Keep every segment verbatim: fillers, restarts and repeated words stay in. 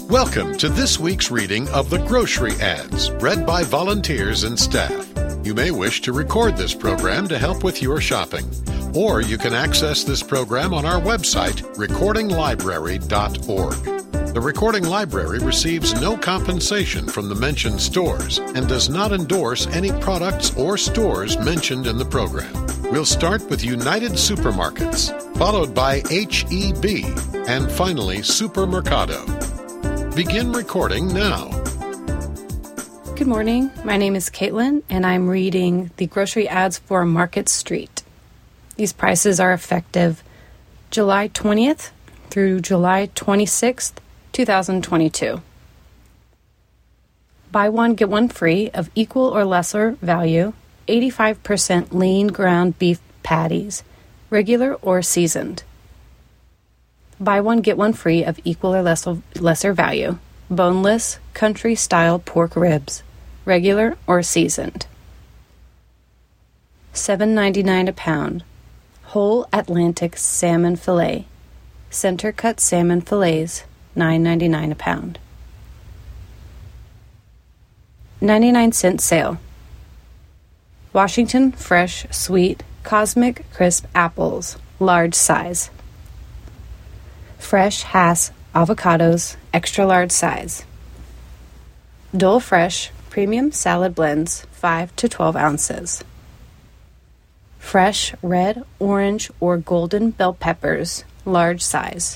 Welcome to this week's reading of the Grocery Ads, read by volunteers and staff. You may wish to record this program to help with your shopping, or you can access this program on our website, recording library dot org. The Recording Library receives no compensation from the mentioned stores and does not endorse any products or stores mentioned in the program. We'll start with United Supermarkets, followed by H E B, and finally Supermercado. Begin recording now. Good morning. My name is Caitlin, and I'm reading the grocery ads for Market Street. These prices are effective July twentieth through July twenty-sixth, twenty twenty-two. Buy one, get one free of equal or lesser value, eighty-five percent lean ground beef patties, regular or seasoned. Buy one, get one free of equal or lesser, lesser value, boneless, country-style pork ribs, regular or seasoned. seven ninety-nine a pound. Whole Atlantic salmon fillet, center-cut salmon fillets, nine ninety-nine a pound. ninety-nine cent sale. Washington Fresh Sweet Cosmic Crisp Apples, large size. Fresh Hass Avocados, extra large size. Dole Fresh Premium Salad Blends, five to twelve ounces. Fresh red, orange, or golden bell peppers, large size.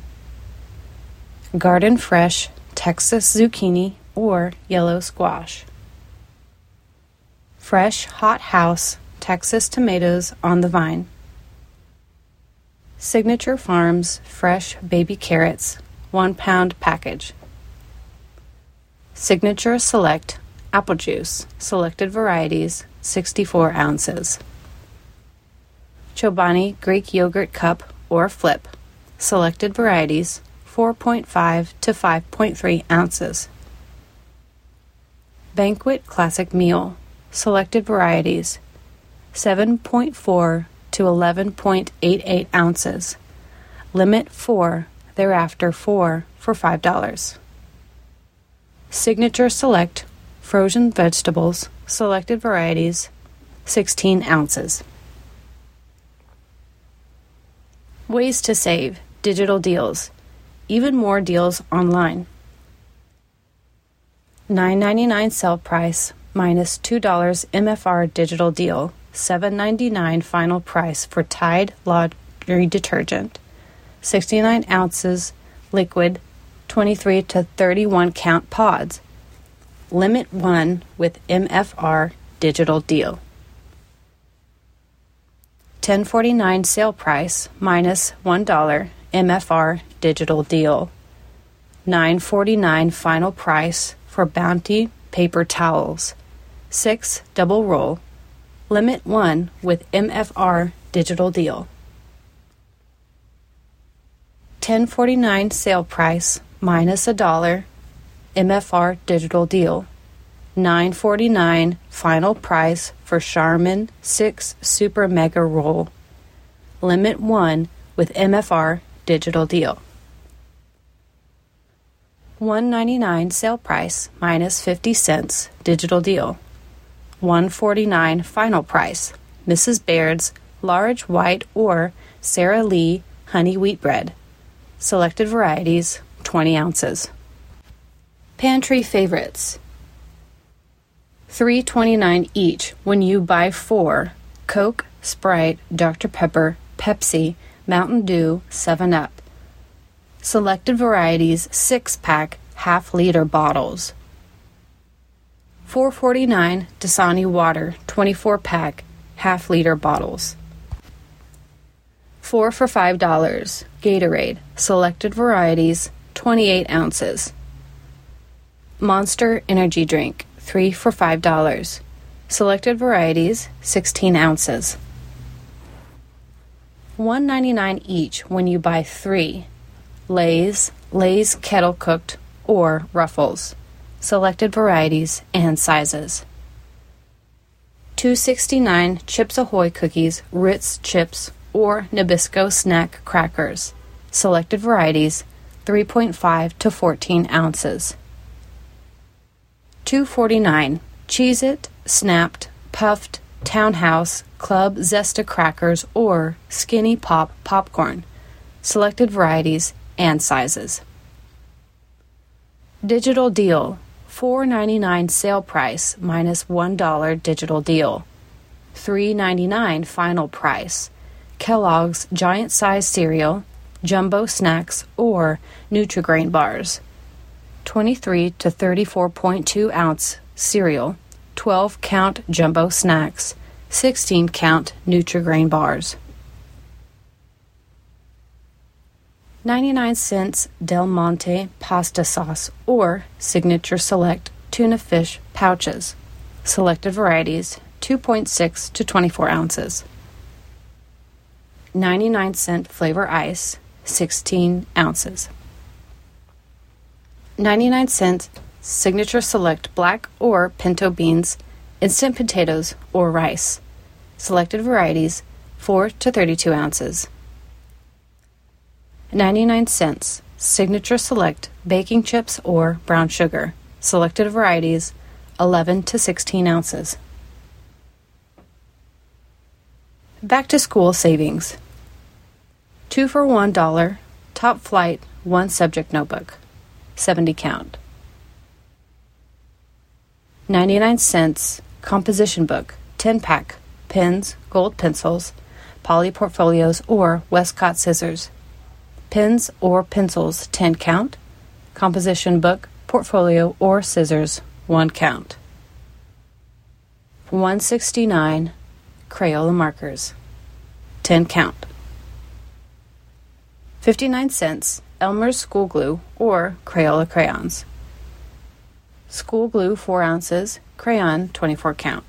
Garden Fresh Texas Zucchini or yellow squash. Fresh Hot House Texas tomatoes on the vine. Signature Farms Fresh Baby Carrots, one pound package. Signature Select Apple Juice, selected varieties, sixty-four ounces. Chobani Greek Yogurt Cup or Flip, selected varieties, four point five to five point three ounces. Banquet Classic Meal, selected varieties, seven point four to eleven point eight eight ounces. Limit four, thereafter four for five dollars. Signature Select Frozen Vegetables, selected varieties, sixteen ounces. Ways to save, digital deals, even more deals online. nine ninety-nine sale price minus two dollars M F R digital deal, seven ninety-nine final price for Tide laundry detergent, sixty-nine ounces liquid, twenty-three to thirty-one count pods. Limit one with M F R digital deal. ten forty-nine sale price minus one dollar M F R digital deal. nine forty-nine final price for Bounty paper towels. six double roll. Limit one with M F R digital deal. ten forty-nine sale price minus a dollar M F R digital deal. nine forty-nine final price for Charmin six Super Mega Roll. Limit one with M F R digital deal. one ninety-nine sale price minus fifty cents digital deal. one forty-nine final price Missus Baird's large white or Sara Lee honey wheat bread. Selected varieties, twenty ounces. Pantry favorites. three twenty-nine each when you buy four Coke, Sprite, Doctor Pepper, Pepsi, Mountain Dew, seven up. Selected varieties, six pack half liter bottles. four forty-nine Dasani water, twenty-four pack half liter bottles. four for five dollars Gatorade, selected varieties, twenty-eight ounces. Monster energy drink, three for five dollars. Selected varieties, sixteen ounces. one ninety-nine each when you buy three Lay's, Lay's kettle cooked, or Ruffles. Selected varieties and sizes. two sixty-nine Chips Ahoy cookies, Ritz chips, or Nabisco snack crackers. Selected varieties, three point five to fourteen ounces. two forty-nine Cheez-It, Snapped, Puffed, Townhouse, Club Zesta crackers or Skinny Pop popcorn. Selected varieties and sizes. Digital deal. four ninety-nine sale price minus one dollar digital deal. three ninety-nine final price. Kellogg's giant size cereal, jumbo snacks, or Nutri-Grain bars. twenty-three to thirty-four point two ounce cereal, twelve count jumbo snacks, sixteen count Nutri-Grain bars. ninety-nine cents Del Monte pasta sauce or Signature Select tuna fish pouches. Selected varieties, two point six to twenty-four ounces. ninety-nine cent Flavor Ice, sixteen ounces. ninety-nine cent Signature Select black or pinto beans, instant potatoes, or rice. Selected varieties, four to thirty-two ounces. ninety-nine cents Signature Select baking chips or brown sugar. Selected varieties, eleven to sixteen ounces. Back to school savings. Two for one dollar, Top Flight, one subject notebook, seventy count. ninety-nine cents Composition book, ten pack, pens, gold pencils, Poly Portfolios, or Westcott scissors. Pens or pencils, ten count. Composition book, portfolio, or scissors, one count. one sixty-nine Crayola markers, ten count. fifty-nine cents Elmer's school glue or Crayola crayons. School glue, four ounces, crayon, twenty-four count.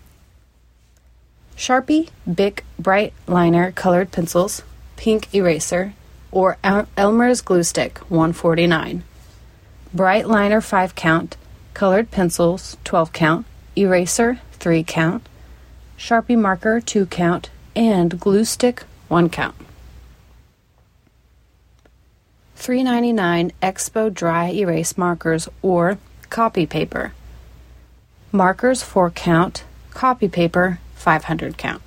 Sharpie, Bic Bright Liner colored pencils, pink eraser, or El- Elmer's glue stick, one forty-nine. Bright Liner, five count, colored pencils, twelve count, eraser, three count, Sharpie marker, two count, and glue stick, one count. three ninety-nine Expo dry erase markers or copy paper. Markers, four count, copy paper, five hundred count.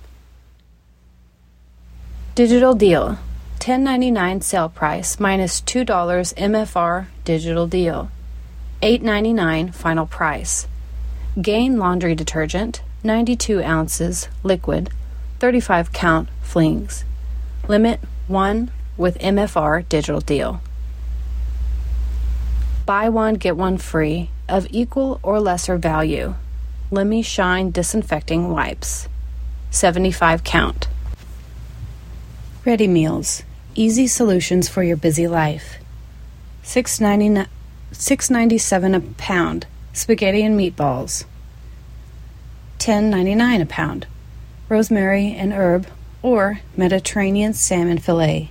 Digital deal. ten ninety-nine sale price minus two dollars M F R digital deal. eight ninety-nine final price. Gain laundry detergent, ninety-two ounces liquid, thirty-five count flings. Limit one with M F R digital deal. Buy one, get one free of equal or lesser value. Lemmy Shine disinfecting wipes, seventy-five count. Ready meals. Easy solutions for your busy life. six ninety-seven a pound. Spaghetti and meatballs. ten ninety-nine a pound. Rosemary and herb or Mediterranean salmon fillet.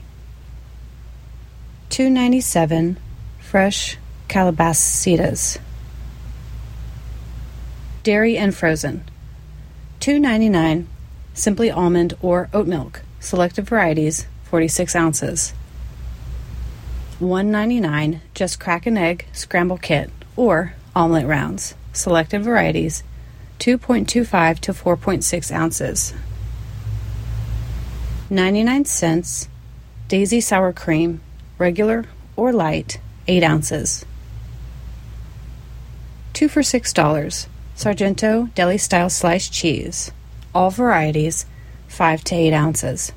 two ninety-seven fresh calabacitas. Dairy and frozen. two ninety-nine simply almond or oat milk. Selected varieties, forty-six ounces. one ninety-nine just crack an egg scramble kit or omelet rounds. Selected varieties, two point two five to four point six ounces. ninety-nine cents Daisy sour cream, regular or light, eight ounces. two for six dollars Sargento deli style sliced cheese, all varieties, five to eight ounces.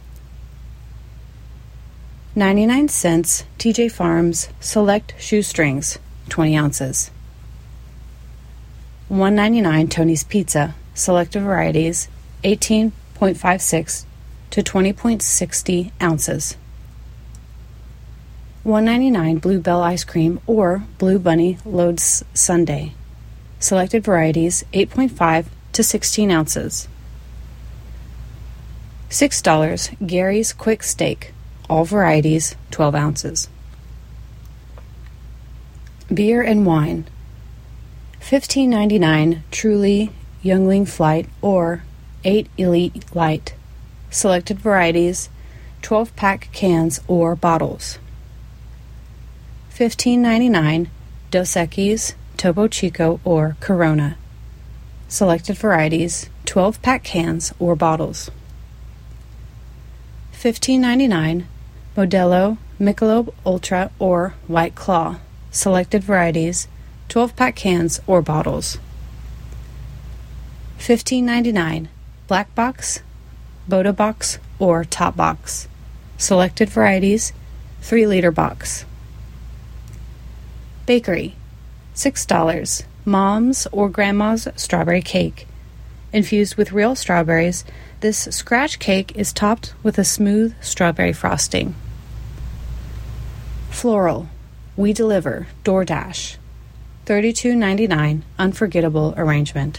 ninety-nine cents T J Farms select shoestrings, twenty ounces. one ninety-nine Tony's Pizza, selected varieties, eighteen point five six to twenty point six zero ounces. one ninety-nine Bluebell ice cream or Blue Bunny Loads Sundae, selected varieties, eight point five to sixteen ounces. six dollars Gary's Quick Steak, all varieties, twelve ounces. Beer and wine. fifteen ninety-nine Truly Youngling Flight or eight Elite Light, selected varieties, twelve pack cans or bottles. fifteen ninety-nine Dos Equis, Topo Chico, or Corona. Selected varieties, twelve-pack cans or bottles. fifteen ninety-nine Modelo, Michelob Ultra, or White Claw. Selected varieties, twelve-pack cans or bottles. fifteen ninety-nine Black Box, Boda Box, or Top Box. Selected varieties, three liter box. Bakery, six dollars Mom's or Grandma's Strawberry Cake. Infused with real strawberries, this scratch cake is topped with a smooth strawberry frosting. Floral, We Deliver, DoorDash. thirty-two ninety-nine Unforgettable arrangement.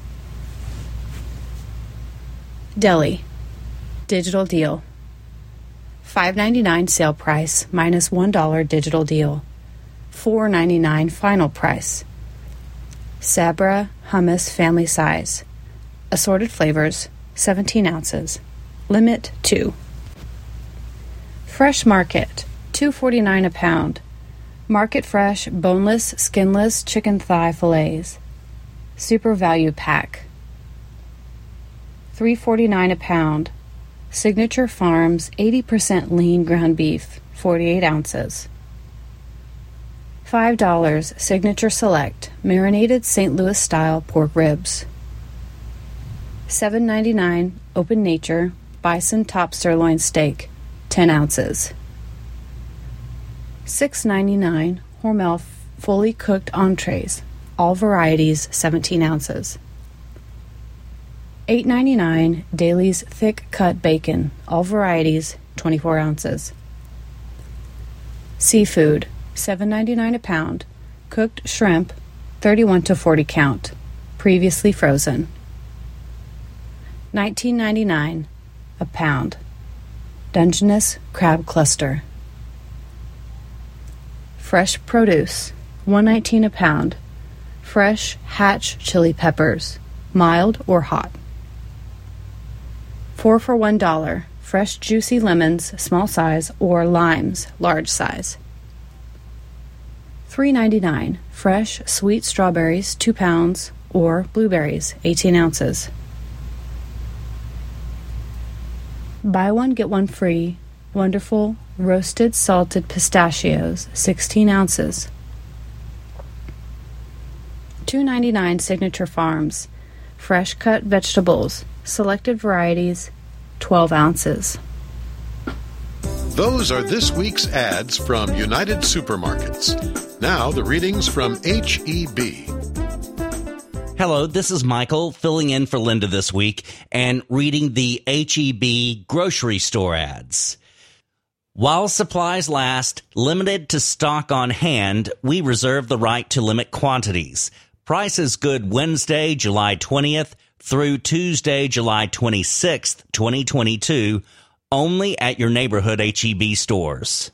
Deli, digital deal. five ninety-nine sale price minus one dollar digital deal. four ninety-nine final price. Sabra hummus family size. Assorted flavors, seventeen ounces. Limit two. Fresh Market, two forty-nine a pound. Market fresh, boneless, skinless chicken thigh fillets. Super value pack. three forty-nine a pound. Signature Farms eighty percent lean ground beef, forty-eight ounces. five dollars Signature Select marinated Saint Louis style pork ribs. seven ninety-nine Open Nature bison top sirloin steak, ten ounces. six ninety-nine Hormel fully cooked entrees, all varieties, seventeen ounces. eight ninety-nine Daly's thick cut bacon, all varieties, twenty-four ounces. Seafood, seven ninety-nine a pound. Cooked shrimp, thirty-one to forty count, previously frozen. nineteen ninety-nine a pound. Dungeness crab cluster. Fresh produce, one nineteen a pound. Fresh Hatch chili peppers, mild or hot. Four for one dollar. Fresh juicy lemons, small size, or limes, large size. Three ninety-nine. Fresh sweet strawberries, two pounds, or blueberries, eighteen ounces. Buy one get one free. Wonderful roasted salted pistachios, sixteen ounces. two ninety-nine Signature Farms. Fresh cut vegetables, selected varieties, twelve ounces. Those are this week's ads from United Supermarkets. Now the readings from H E B. Hello, this is Michael filling in for Linda this week and reading the H E B grocery store ads. While supplies last, limited to stock on hand, we reserve the right to limit quantities. Prices good Wednesday, July twentieth through Tuesday, July twenty-sixth, twenty twenty-two, only at your neighborhood H E B stores.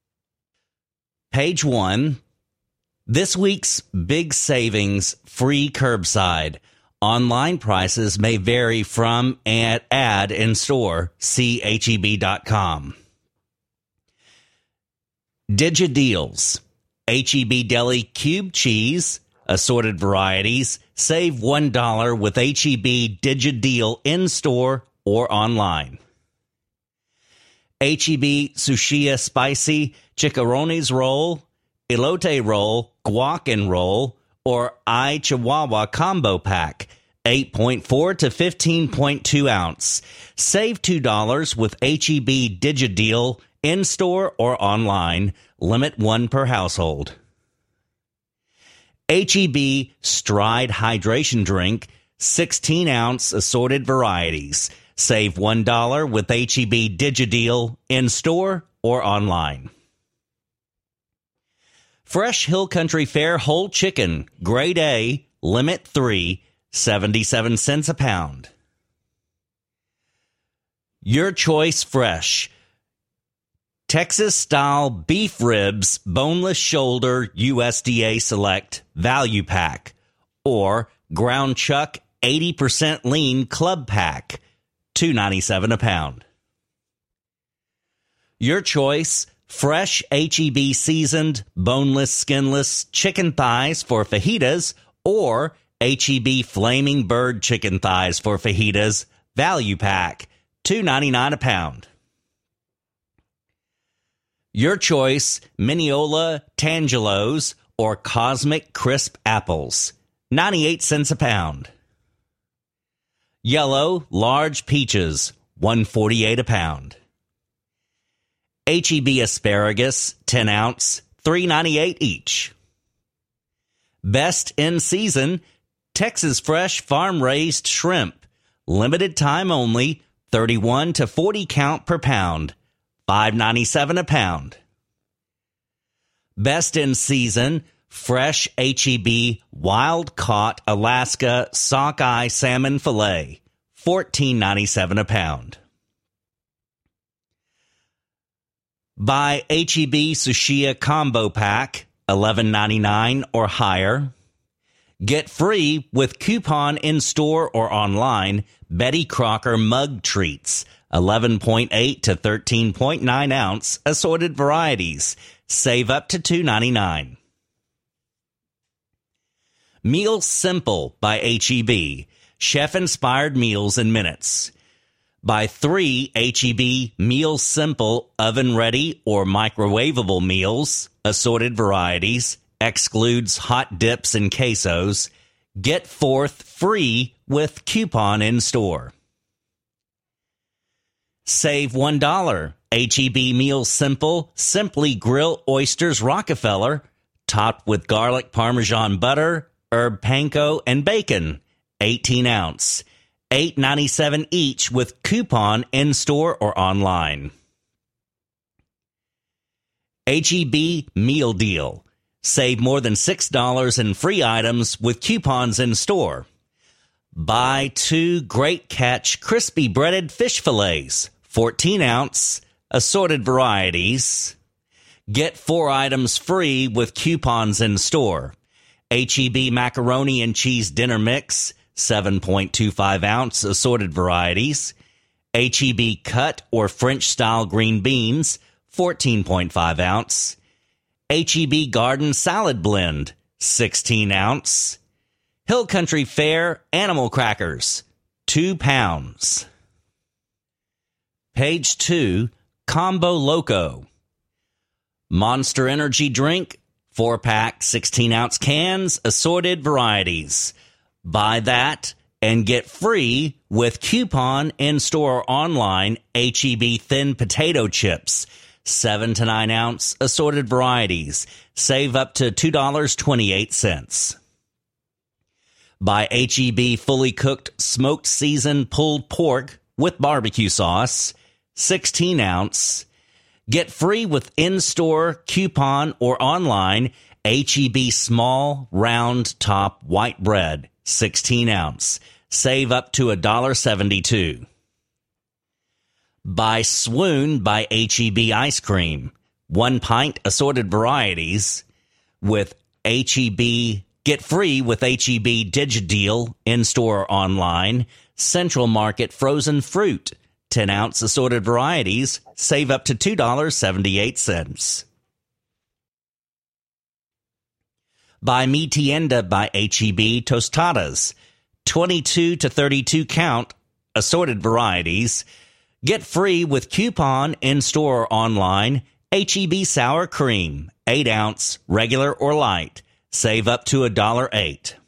Page one. This week's big savings, free curbside. Online prices may vary from and ad in store. See H E B dot com. DigiDeals. H E B Deli Cube Cheese, assorted varieties. Save one dollar with H E B DigiDeal in-store or online. H E B Sushia Spicy Chicharrones Roll, Elote Roll, Guac and Roll, or I Chihuahua Combo Pack, eight point four to fifteen point two ounce. Save two dollars with H E B DigiDeal in-store or online. Limit one per household. H E B Stride Hydration Drink, sixteen ounce assorted varieties. Save one dollar with H E B DigiDeal in-store or online. Fresh Hill Country Fair whole chicken, grade A, limit three, seventy-seven cents a pound. Your Choice Fresh. Texas-style beef ribs, boneless shoulder, U S D A Select value pack. Or ground chuck, eighty percent lean club pack, two ninety-seven a pound. Your Choice fresh H E B seasoned, boneless, skinless chicken thighs for fajitas, or H E B Flaming Bird chicken thighs for fajitas, value pack, two ninety-nine a pound. Your choice, Mineola Tangelos or Cosmic Crisp apples, ninety-eight cents a pound. Yellow large peaches, one forty-eight a pound. H E B asparagus, ten ounce, three ninety-eight each. Best in season, Texas Fresh farm-raised shrimp, limited time only, thirty-one to forty count per pound, five ninety-seven a pound. Best in season, fresh H E B wild-caught Alaska sockeye salmon fillet, fourteen ninety-seven a pound. Buy H E B Sushia combo pack, eleven ninety-nine or higher. Get free with coupon in-store or online, Betty Crocker mug treats, eleven point eight to thirteen point nine ounce, assorted varieties. Save up to two ninety-nine. Meal Simple by H E B, chef-inspired meals in minutes. Buy three H E B Meal Simple oven-ready or microwavable meals, assorted varieties, excludes hot dips and quesos. Get fourth free with coupon in-store. Save one dollar. H E B Meal Simple Simply Grill Oysters Rockefeller, topped with garlic Parmesan butter, herb panko, and bacon, eighteen ounce, eight ninety-seven each with coupon in-store or online. H E B Meal Deal. Save more than six dollars in free items with coupons in-store. Buy two Great Catch crispy breaded fish fillets, fourteen ounce, assorted varieties. Get four items free with coupons in-store. H E B Macaroni and Cheese Dinner Mix, seven point two five ounce, assorted varieties. H E B Cut or French-style green beans, fourteen point five ounce. H E B Garden Salad Blend, sixteen ounce. Hill Country Fair Animal Crackers, two pounds. Page two, Combo Loco. Monster Energy Drink, four pack, sixteen ounce cans, assorted varieties. Buy that and get free with coupon in-store or online H E B Thin Potato Chips, seven to nine ounce, assorted varieties. Save up to two dollars and twenty-eight cents. Buy H E B Fully Cooked Smoked Seasoned Pulled Pork with barbecue sauce, sixteen ounce. Get free with in-store, coupon, or online H E B Small Round Top White Bread, sixteen ounce. Save up to one dollar and seventy-two cents. Buy Swoon by H E B Ice Cream, one pint, assorted varieties with H E B. Get free with H E B Digideal in-store or online. Central Market Frozen Fruit, ten ounce, assorted varieties. Save up to two dollars and seventy-eight cents. Buy Mi Tienda by H E B Tostadas, twenty-two to thirty-two count, assorted varieties. Get free with coupon in-store or online. H E B Sour Cream, eight ounce, regular or light. Save up to one dollar and eight cents.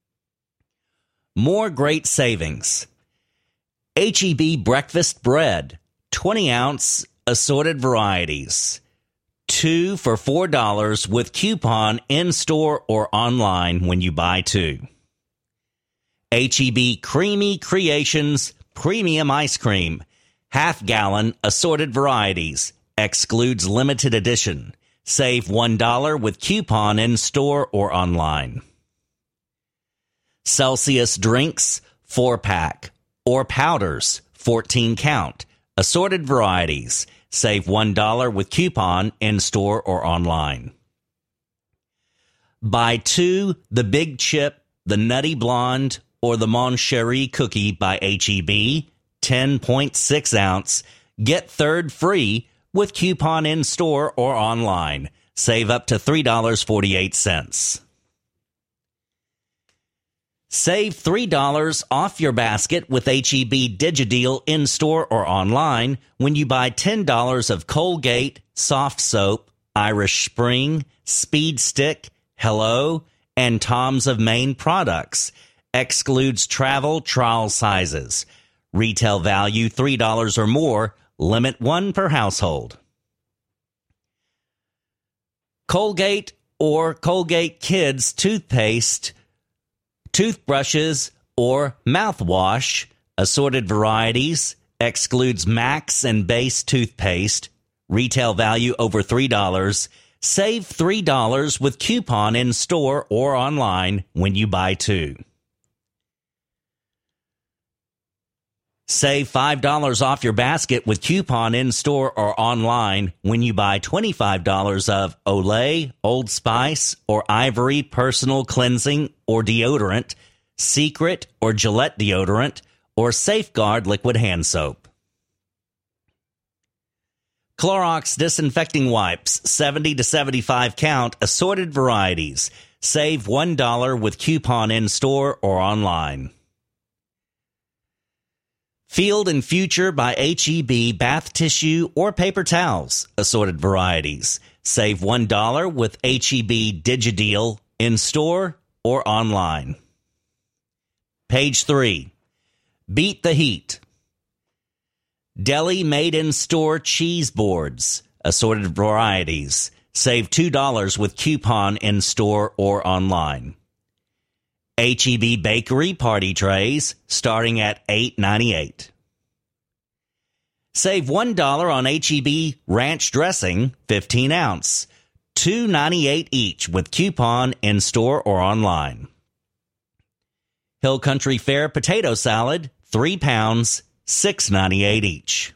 More great savings. H E B Breakfast Bread, twenty ounce, assorted varieties. Two for four dollars with coupon in-store or online when you buy two. H E B Creamy Creations Premium Ice Cream, half gallon, assorted varieties. Excludes limited edition. Save one dollar with coupon in-store or online. Celsius Drinks, four pack, or powders, fourteen count, assorted varieties. Save one dollar with coupon in-store or online. Buy two, the Big Chip, the Nutty Blonde, or the Mon Cherie cookie by H E B, ten point six ounce. Get third free with coupon in-store or online. Save up to three dollars and forty-eight cents. Save three dollars off your basket with H E B DigiDeal in-store or online when you buy ten dollars of Colgate, Soft Soap, Irish Spring, Speed Stick, Hello, and Tom's of Maine products. Excludes travel trial sizes. Retail value three dollars or more. Limit one per household. Colgate or Colgate Kids toothpaste, toothbrushes, or mouthwash, assorted varieties, excludes Max and Base toothpaste, retail value over three dollars. Save three dollars with coupon in store or online when you buy two. Save five dollars off your basket with coupon in store or online when you buy twenty-five dollars of Olay, Old Spice, or Ivory personal cleansing or deodorant, Secret or Gillette deodorant, or Safeguard liquid hand soap. Clorox disinfecting wipes, seventy to seventy-five count, assorted varieties. Save one dollar with coupon in store or online. Field and Future by H E B bath tissue or paper towels, assorted varieties. Save one dollar with H E B DigiDeal in store or online. Page three. Beat the Heat. Deli made in store cheese boards, assorted varieties. Save two dollars with coupon in store or online. H E B Bakery party trays starting at eight ninety-eight. Save one dollar on H E B ranch dressing, fifteen ounce, two ninety-eight each with coupon in store or online. Hill Country Fair potato salad, three pounds, six ninety-eight each.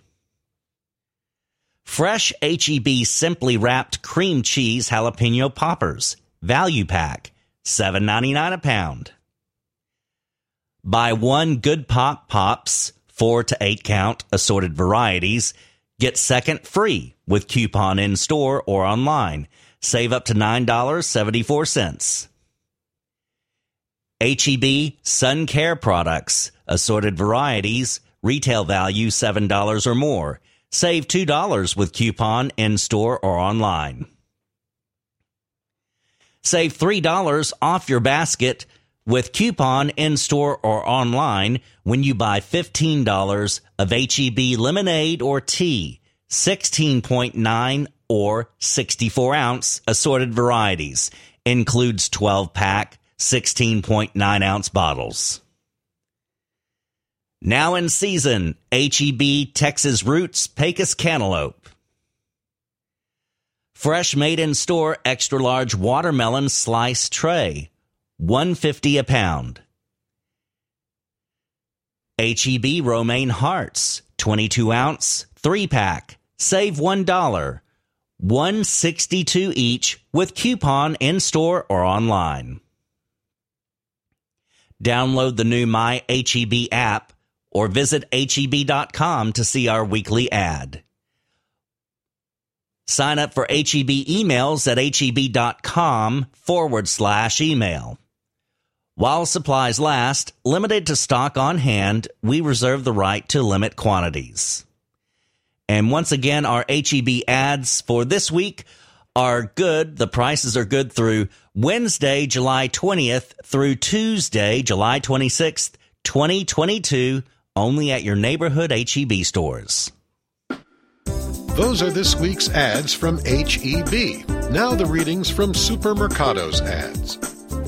Fresh H E B Simply Wrapped cream cheese jalapeno poppers, value pack, seven ninety-nine a pound. Buy one Good Pop Pops, four to eight count, assorted varieties. Get second free with coupon in store or online. Save up to nine dollars and seventy-four cents. H E B Sun Care products, assorted varieties. Retail value seven dollars or more. Save two dollars with coupon in store or online. Save three dollars off your basket with coupon in store or online when you buy fifteen dollars of H E B lemonade or tea, sixteen point nine or sixty-four ounce assorted varieties. Includes twelve pack, sixteen point nine ounce bottles. Now in season, H E B Texas Roots Pecos Cantaloupe. Fresh made in store extra large watermelon slice tray, one fifty a pound. H E B Romaine Hearts, twenty-two ounce, three pack. Save one dollar. one sixty-two each with coupon in store or online. Download the new My H E B app or visit H E B dot com to see our weekly ad. Sign up for H E B emails at H E B dot com forward slash email. While supplies last, limited to stock on hand, we reserve the right to limit quantities. And once again, our H E B ads for this week are good. The prices are good through Wednesday, July twentieth through Tuesday, July twenty-sixth, twenty twenty-two, only at your neighborhood H E B stores. Those are this week's ads from H E B. Now the readings from Supermercado's ads.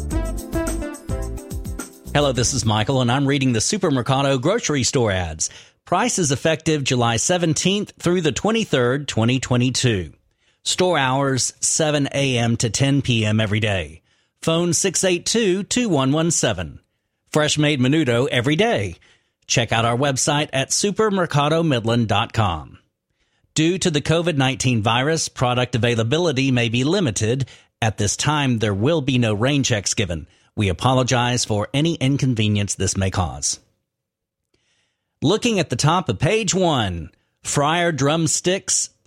Hello, this is Michael, and I'm reading the Supermercado grocery store ads. Prices effective July seventeenth through the twenty-third, twenty twenty-two. Store hours seven a.m. to ten p.m. every day. Phone six eight two, two one one seven. Fresh made menudo every day. Check out our website at supermercado midland dot com. Due to the COVID nineteen virus, product availability may be limited. At this time, there will be no rain checks given. We apologize for any inconvenience this may cause. Looking at the top of page one, Fryer drumsticks,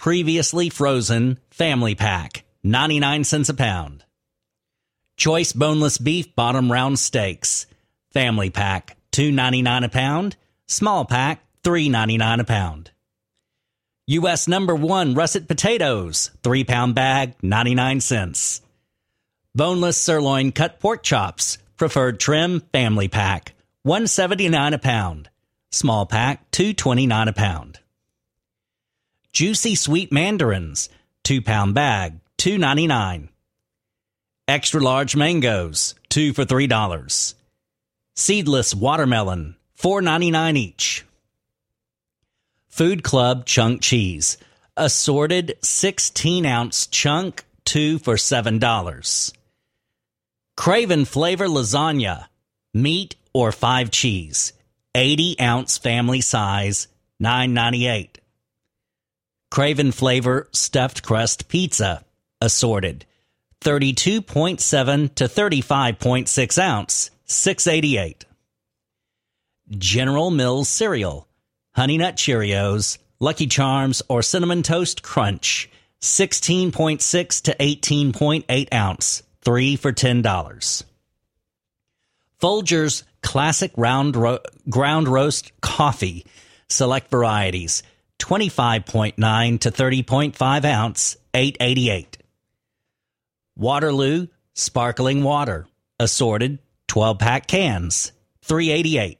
previously frozen family pack, ninety-nine cents a pound. Choice boneless beef bottom round steaks, family pack, two ninety-nine a pound. Small pack, three ninety-nine a pound. U S number one russet potatoes, three pound bag, ninety-nine cents. Boneless sirloin cut pork chops, preferred trim, family pack, one seventy-nine a pound. Small pack, two twenty-nine a pound. Juicy sweet mandarins, two pound bag, two ninety-nine. Extra large mangoes, two for three dollars. Seedless watermelon, four ninety-nine each. Food Club chunk cheese, assorted sixteen ounce chunk, two for seven dollars. Craven flavor lasagna, meat or five cheese, eighty ounce family size, nine ninety-eight. Craven flavor stuffed crust pizza, assorted, thirty-two point seven to thirty-five point six ounce, six eighty-eight. General Mills cereal, Honey Nut Cheerios, Lucky Charms, or Cinnamon Toast Crunch, sixteen point six to eighteen point eight ounce, three for ten dollars. Folgers Classic Round Ro- Ground Roast Coffee, select varieties, twenty-five point nine to thirty point five ounce, eight eighty-eight. Waterloo Sparkling Water, assorted, twelve pack cans, three eighty-eight.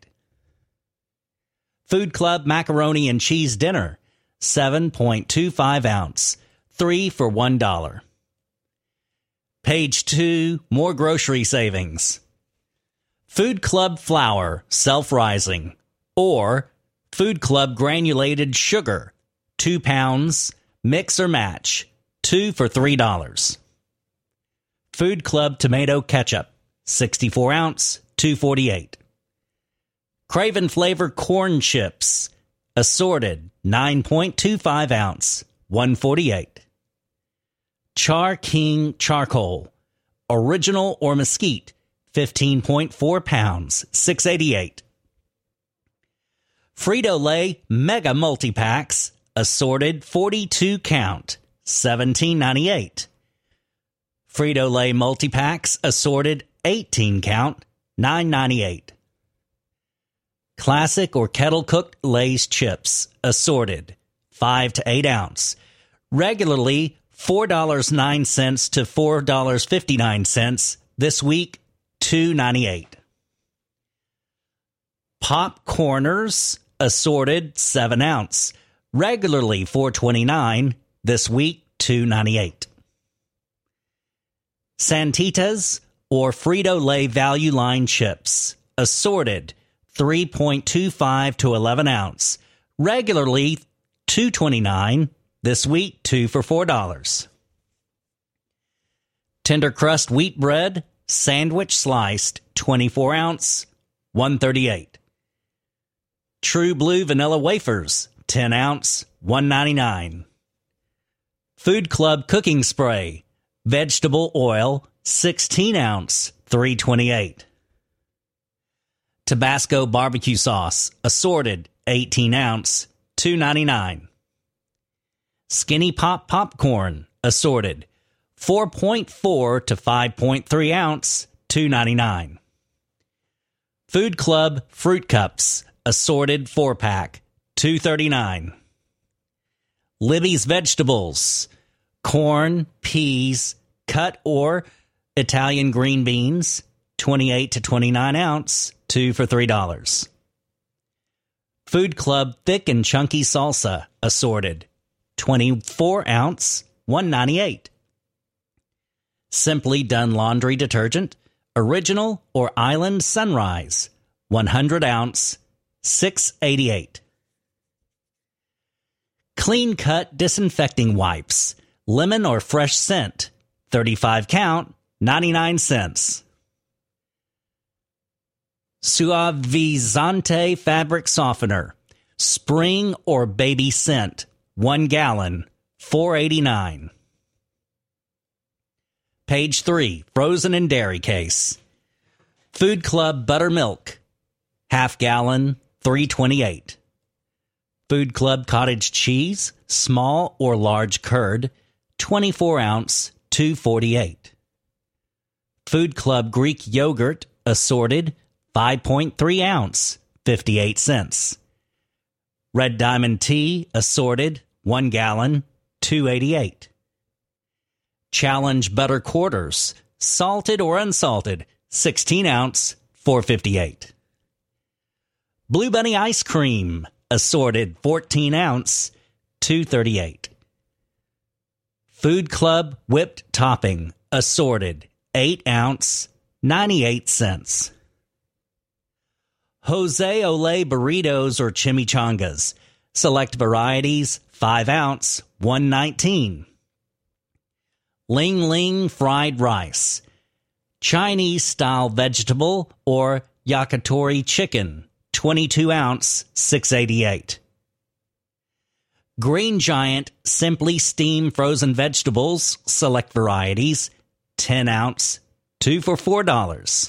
Food Club Macaroni and Cheese Dinner, seven point two five ounce, three for one dollar. Page two, more grocery savings. Food Club Flour, self-rising, or Food Club Granulated Sugar, two pounds, mix or match, two for three dollars. Food Club Tomato Ketchup, sixty-four ounce, two forty-eight. Craven Flavor Corn Chips, assorted, nine point two five ounce, one forty-eight. Char King Charcoal, original or mesquite, fifteen point four pounds, six eighty-eight. Frito-Lay Mega Multi-Packs, assorted, forty-two count, seventeen ninety-eight. Frito-Lay Multi-Packs, assorted, eighteen count, nine ninety-eight. Classic or kettle-cooked Lay's chips, assorted, five to eight ounce. Regularly, four dollars and nine cents to four dollars and fifty-nine cents. This week, two ninety-eight. Popcorners, assorted, seven ounce. Regularly, four twenty-nine. This week, two ninety-eight. Santitas or Frito-Lay Value Line chips, assorted, three point two five to eleven ounce. Regularly, two twenty-nine. This week, two for four dollars. Tender Crust Wheat Bread, sandwich sliced, twenty-four ounce, one thirty-eight. True Blue Vanilla Wafers, ten ounce, one ninety-nine. Food Club Cooking Spray, vegetable oil, sixteen ounce, three twenty-eight. Tabasco barbecue sauce, assorted, eighteen ounce, two ninety-nine. Skinny Pop popcorn, assorted, four point four to five point three ounce, two ninety-nine. Food Club fruit cups, assorted four pack, two thirty-nine. Libby's vegetables, corn, peas, cut or Italian green beans, twenty-eight to twenty-nine ounce, two for three dollars. Food Club thick and chunky salsa, assorted, twenty-four ounce, one ninety-eight. Simply Done laundry detergent, original or Island Sunrise, one hundred ounce, six eighty-eight. Clean Cut disinfecting wipes, lemon or fresh scent, thirty-five count, ninety-nine cents. Suavizante fabric softener, spring or baby scent, one gallon, four eighty-nine. Page three, frozen and dairy case. Food Club buttermilk, half gallon, three twenty-eight. Food Club cottage cheese, small or large curd, twenty-four ounce, two forty-eight. Food Club Greek yogurt, assorted, five point three ounce, fifty-eight cents. Red Diamond tea, assorted, one gallon, two eighty-eight. Challenge butter quarters, salted or unsalted, sixteen ounce, four fifty-eight. Blue Bunny ice cream, assorted, fourteen ounce, two thirty-eight. Food Club whipped topping, assorted, eight ounce, ninety-eight cents. Jose Olé burritos or chimichangas, select varieties, five ounce, one nineteen. Ling Ling fried rice, Chinese style vegetable or yakitori chicken, twenty-two ounce, six eighty-eight. Green Giant simply steam frozen vegetables, select varieties, ten ounce, two for four dollars.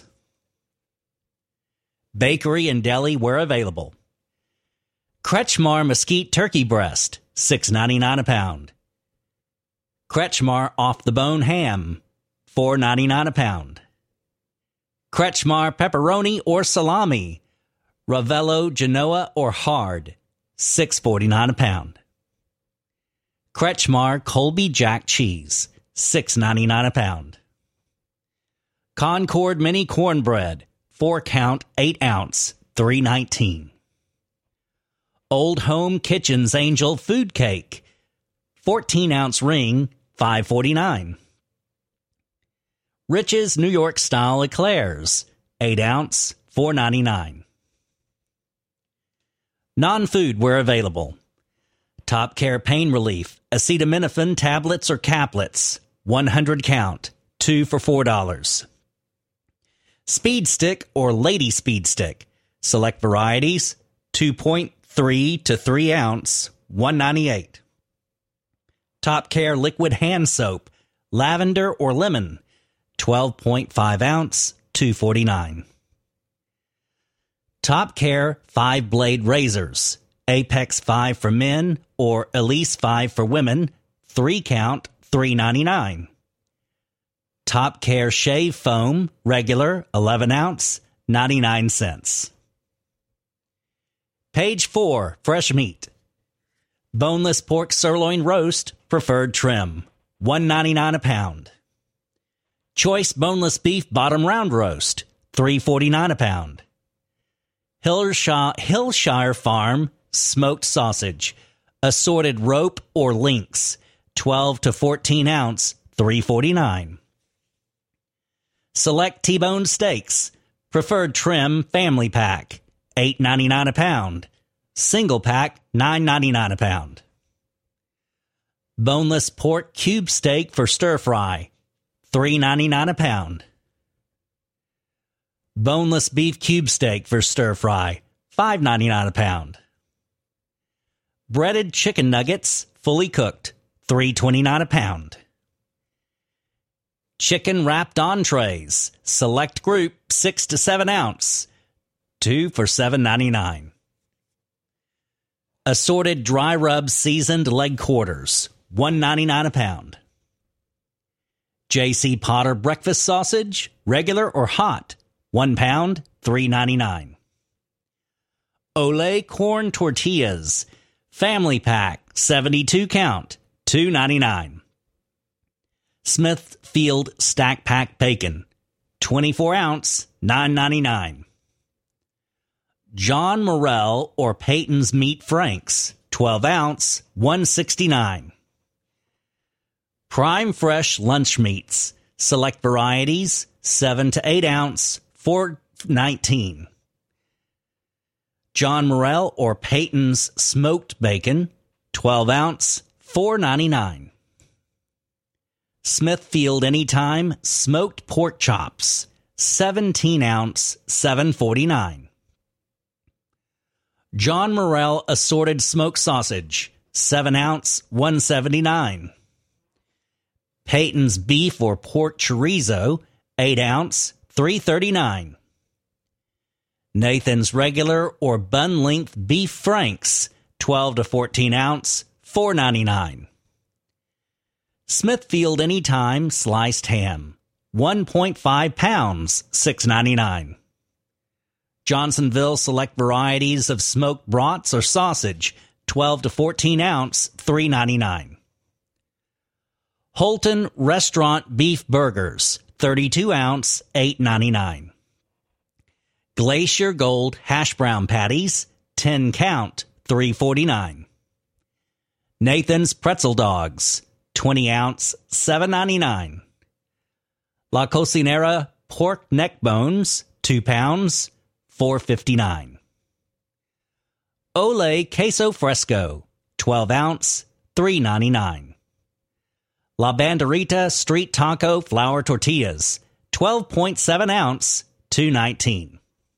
Bakery and deli where available. Kretschmar mesquite turkey breast, six ninety-nine a pound. Kretschmar off the bone ham, four ninety-nine a pound. Kretschmar pepperoni or salami, Ravello Genoa or hard, six forty-nine a pound. Kretschmar Colby Jack cheese, six ninety-nine a pound. Concord mini cornbread, four count, eight ounce, three nineteen. Old Home Kitchen's Angel food cake, fourteen ounce ring, five forty-nine. Rich's New York style eclairs, eight ounce, four ninety-nine. Non-food where available. Top Care Pain Relief, acetaminophen tablets or caplets, one hundred count, two for four dollars. Speed Stick or Lady Speed Stick, select varieties, two point three to three ounce, one ninety-eight. Top Care Liquid Hand Soap, lavender or lemon, twelve point five ounce, two forty-nine. Top Care five blade razors, Apex five for men or Elise five for women, three count, three ninety-nine. Top Care shave foam, regular, eleven ounce, ninety-nine cents. Page four, fresh meat. Boneless pork sirloin roast, preferred trim, one ninety-nine a pound. Choice boneless beef bottom round roast, three forty-nine a pound. Hillshire, Hillshire Farm smoked sausage, assorted rope or links, twelve to fourteen ounce, three forty-nine. Select T-bone steaks, preferred trim family pack, eight ninety-nine a pound. Single pack, nine ninety-nine a pound. Boneless pork cube steak for stir fry, three ninety-nine a pound. Boneless beef cube steak for stir fry, five ninety-nine a pound. Breaded chicken nuggets, fully cooked, three twenty-nine a pound. Chicken wrapped entrees, select group, six to seven ounce, two for seven ninety-nine. Assorted dry rub seasoned leg quarters, one ninety-nine a pound. J C Potter breakfast sausage, regular or hot, one pound, three ninety-nine. Olé corn tortillas, family pack, seventy-two count, two ninety-nine. Smithfield stack pack bacon, twenty-four ounce, nine ninety-nine. John Morrell or Peyton's Meat Franks, twelve ounce, one sixty-nine. Prime Fresh lunch meats, select varieties, seven to eight ounce, four nineteen. John Morrell or Peyton's smoked bacon, twelve ounce, four ninety-nine. Smithfield Anytime smoked pork chops, seventeen ounce, seven forty-nine. John Morrell assorted smoked sausage, seven ounce, one seventy-nine. Peyton's beef or pork chorizo, eight ounce, three thirty-nine. Nathan's regular or bun length beef franks, twelve to fourteen ounce, four ninety-nine. Smithfield Anytime sliced ham, one point five pounds, six ninety-nine. Johnsonville select varieties of smoked brats or sausage, twelve to fourteen ounce, three ninety-nine. Holton Restaurant beef burgers, thirty-two ounce, eight ninety-nine. Glacier Gold hash brown patties, ten count, three forty-nine. Nathan's pretzel dogs, twenty ounce, seven ninety-nine. La Cocinera pork neck bones, two pounds, four fifty-nine. Ole queso fresco, twelve ounce, three ninety-nine. La Banderita street taco flour tortillas, twelve point seven ounce, two nineteen.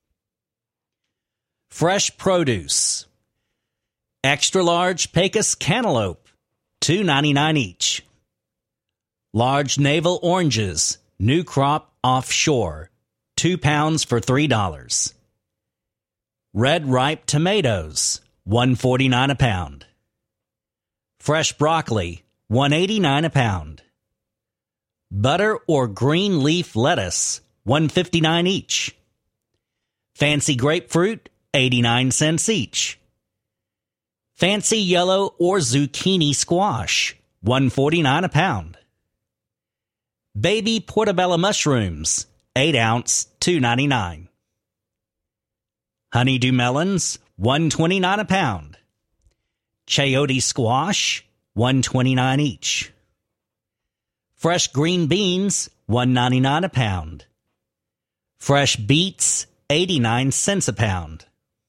Fresh produce. Extra large Pecos cantaloupe, two ninety-nine each. Large navel oranges, new crop offshore, two pounds for three dollars. Red ripe tomatoes, one forty-nine a pound. Fresh broccoli, one eighty-nine a pound. Butter or green leaf lettuce, one fifty-nine each. Fancy grapefruit, eighty-nine cents each. Fancy yellow or zucchini squash, one forty-nine a pound. Baby portobello mushrooms, eight ounce, two ninety-nine. Honeydew melons, one twenty-nine a pound. Chayote squash, one twenty-nine each. Fresh green beans, one ninety-nine a pound. Fresh beets, eighty-nine cents a pound.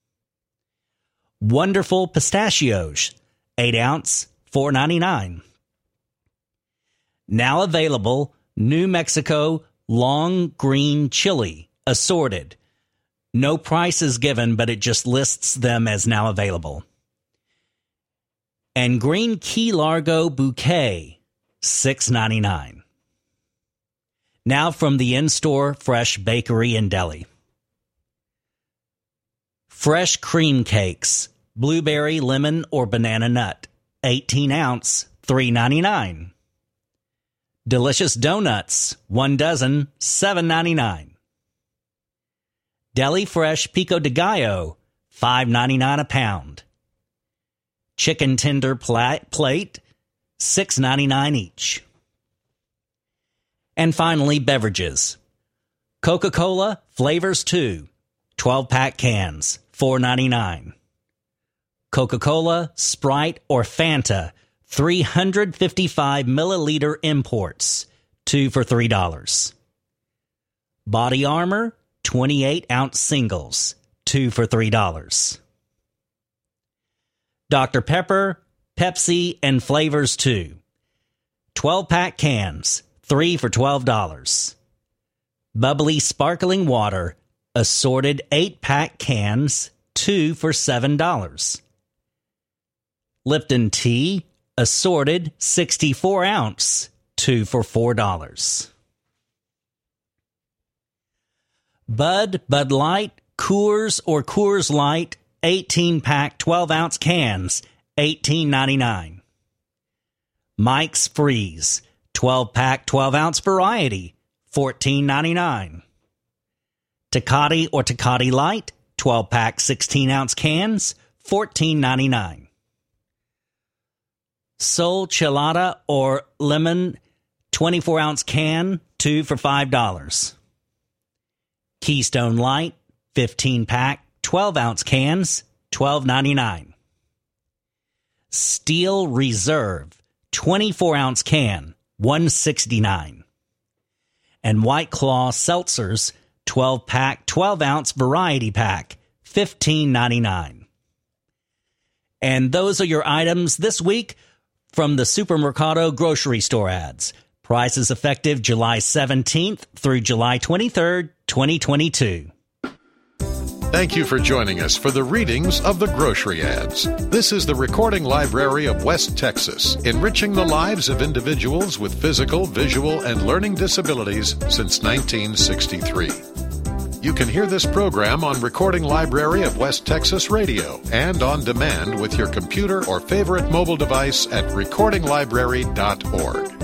Wonderful pistachios, eight ounce, four ninety-nine. Now available, New Mexico long green chili, assorted. No price is given, but it just lists them as now available. And green Key Largo bouquet, six ninety-nine. Now from the in-store Fresh Bakery and Deli. Fresh cream cakes, blueberry, lemon, or banana nut, eighteen ounce, three ninety-nine. Delicious donuts, one dozen, seven ninety-nine. Deli Fresh Pico de Gallo, five ninety-nine a pound. Chicken tender plat- plate, six ninety-nine each. And finally, beverages. Coca-Cola Flavors two, twelve-pack cans, four ninety-nine. Coca-Cola, Sprite, or Fanta, three hundred fifty-five milliliter imports, two for three dollars. Body Armor, twenty-eight ounce singles, two for three dollars. Doctor Pepper, Pepsi, and Flavors two, twelve-pack cans, three for twelve dollars. Bubbly Sparkling Water, assorted eight-pack cans, two for seven dollars. Lipton Tea, assorted sixty-four ounce, two for four dollars. Bud, Bud Light, Coors or Coors Light, eighteen-pack twelve ounce cans, eighteen ninety-nine. Mike's Freeze, twelve-pack twelve ounce variety, fourteen ninety-nine. Tecate or Tecate Light, twelve-pack sixteen ounce cans, fourteen ninety-nine. Sol Chelada or Lemon, twenty-four ounce can, two for five dollars. Keystone Light, fifteen-pack, twelve ounce cans, twelve ninety-nine. Steel Reserve, twenty-four ounce can, one sixty-nine. And White Claw Seltzers, twelve-pack, twelve ounce variety pack, fifteen ninety-nine. And those are your items this week from the Supermercado grocery store ads. Prices effective July seventeenth through July twenty-third, twenty twenty-two. Thank you for joining us for the readings of the grocery ads. This is the Recording Library of West Texas, enriching the lives of individuals with physical, visual, and learning disabilities since nineteen sixty-three. You can hear this program on Recording Library of West Texas Radio and on demand with your computer or favorite mobile device at recording library dot org.